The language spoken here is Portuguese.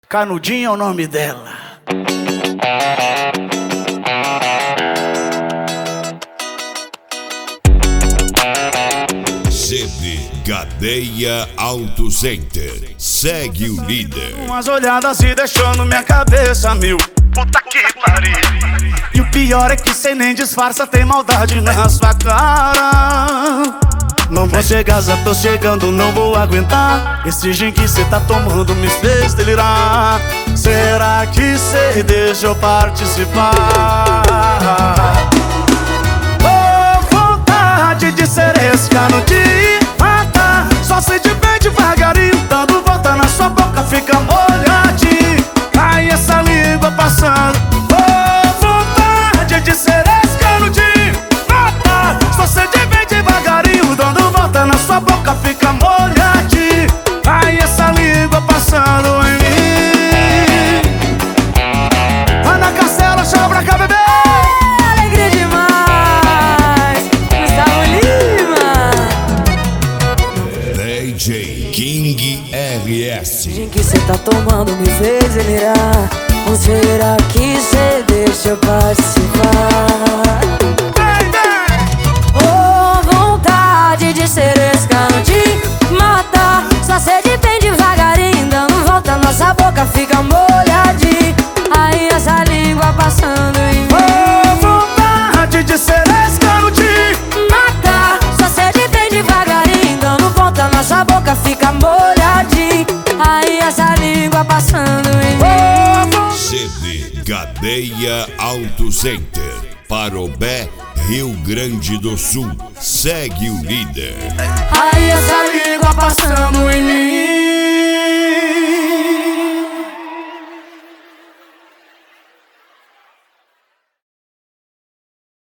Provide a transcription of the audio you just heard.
Canudinho é o nome dela. CD Cadeia Auto Center. Segue o líder. Umas olhadas e deixando minha cabeça mil. Puta que pariu. E o pior é que cê nem disfarça, tem maldade na sua cara. Não vou chegar, já tô chegando, não vou aguentar. Esse gin que cê tá tomando me fez delirar. Será que cê deixa eu participar? Oh, vontade de ser esse canudinho, matar. Só se de bem devagarinho, dando volta na sua boca, fica molhadinho. Cai essa língua passando. Oh, vontade de ser esse canudinho, matar. Só se de bem devagarinho, dando volta na sua boca, fica molhadinho. Cai essa língua passando em mim. Ana Castela, chama pra cá, bebê. Alegria demais, Gustavo Lima. DJ King RS. O gin que cê tá tomando me fez delirar. Ou será que cê deixa eu participar? Oh, vontade de ser esse canudinho, matar. Só sede bem devagarinho, dando volta, nossa boca fica molhadinha. Aí essa língua passando em mim. Oh, vontade de ser esse canudinho, Matar, só sede bem devagarinho, dando volta, nossa boca fica molhadinha. Aí essa língua passando em mim. CD Cadeia Auto Center. Parobé, Rio Grande do Sul. Segue o líder. aí essa língua passando em mim.